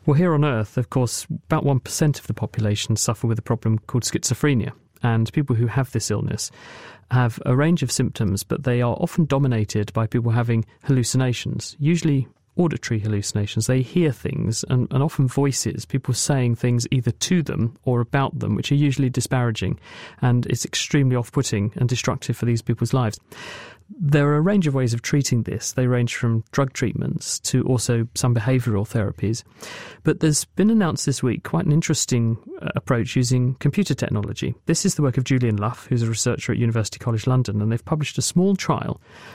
Well, here on Earth, of course, about 1% of the population suffer with a problem called schizophrenia. And people who have this illness have a range of symptoms, but they are often dominated by people having hallucinations, usually auditory hallucinations. They hear things and often voices, people saying things either to them or about them, which are usually disparaging, and it's extremely off-putting and destructive for these people's lives. There are a range of ways of treating this. They range from drug treatments to also some behavioural therapies. But there's been announced this week quite an interesting approach using computer technology. This is the work of Julian Luff, who's a researcher at University College London, and they've published a small trial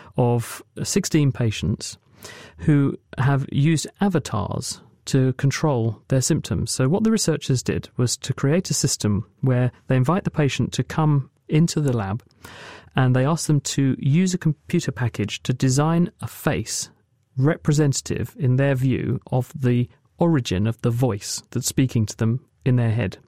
of 16 patients who have used avatars to control their symptoms. So what the researchers did was to create a system where they invite the patient to come into the lab and they ask them to use a computer package to design a face representative, in their view, of the origin of the voice that's speaking to them in their head.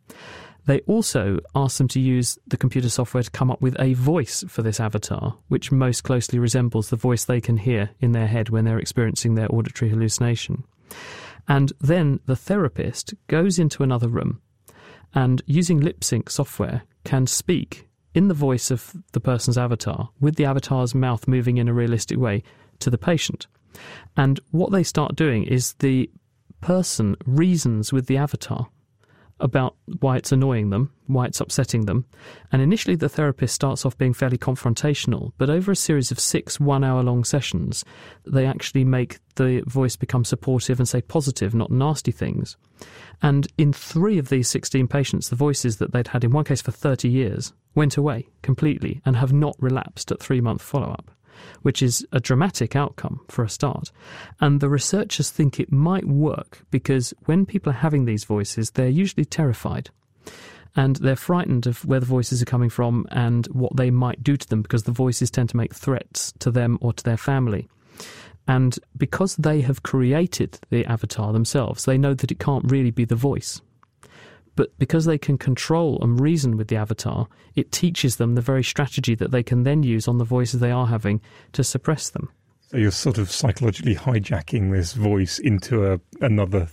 They also asked them to use the computer software to come up with a voice for this avatar, which most closely resembles the voice they can hear in their head when they're experiencing their auditory hallucination. And then the therapist goes into another room and, using lip sync software, can speak in the voice of the person's avatar, with the avatar's mouth moving in a realistic way, to the patient. And what they start doing is the person reasons with the avatar about why it's annoying them, why it's upsetting them. And initially the therapist starts off being fairly confrontational, but over a series of 6 one-hour-long sessions, they actually make the voice become supportive and say positive, not nasty things. And in 3 of these 16 patients, the voices that they'd had, in one case for 30 years, went away completely and have not relapsed at 3-month follow-up, which is a dramatic outcome for a start. And the researchers think it might work because when people are having these voices, they're usually terrified. And they're frightened of where the voices are coming from and what they might do to them, because the voices tend to make threats to them or to their family. And because they have created the avatar themselves, they know that it can't really be the voice. But because they can control and reason with the avatar, it teaches them the very strategy that they can then use on the voices they are having to suppress them. So you're sort of psychologically hijacking this voice into another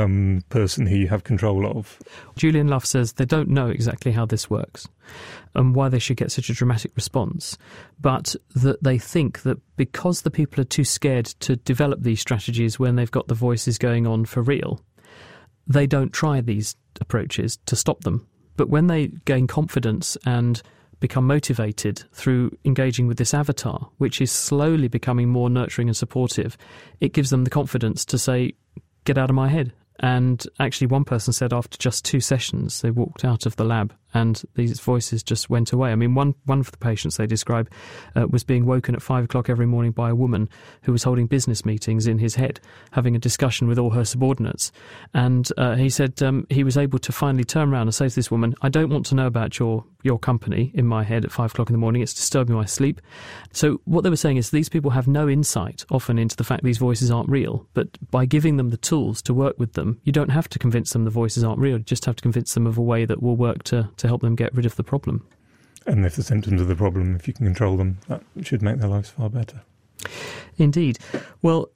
person who you have control of. Julian Luff says they don't know exactly how this works and why they should get such a dramatic response, but that they think that because the people are too scared to develop these strategies when they've got the voices going on for real, they don't try these approaches to stop them. But when they gain confidence and become motivated through engaging with this avatar, which is slowly becoming more nurturing and supportive, it gives them the confidence to say, get out of my head. And actually one person said after just 2 sessions, they walked out of the lab and these voices just went away. I mean, one of the patients they describe was being woken at 5 o'clock every morning by a woman who was holding business meetings in his head, having a discussion with all her subordinates. And he said he was able to finally turn around and say to this woman, I don't want to know about your company in my head at 5 o'clock in the morning. It's disturbing my sleep. So what they were saying is these people have no insight often into the fact these voices aren't real. But by giving them the tools to work with them, you don't have to convince them the voices aren't real. You just have to convince them of a way that will work to help them get rid of the problem. And if the symptoms of the problem, if you can control them, that should make their lives far better. Indeed. Well,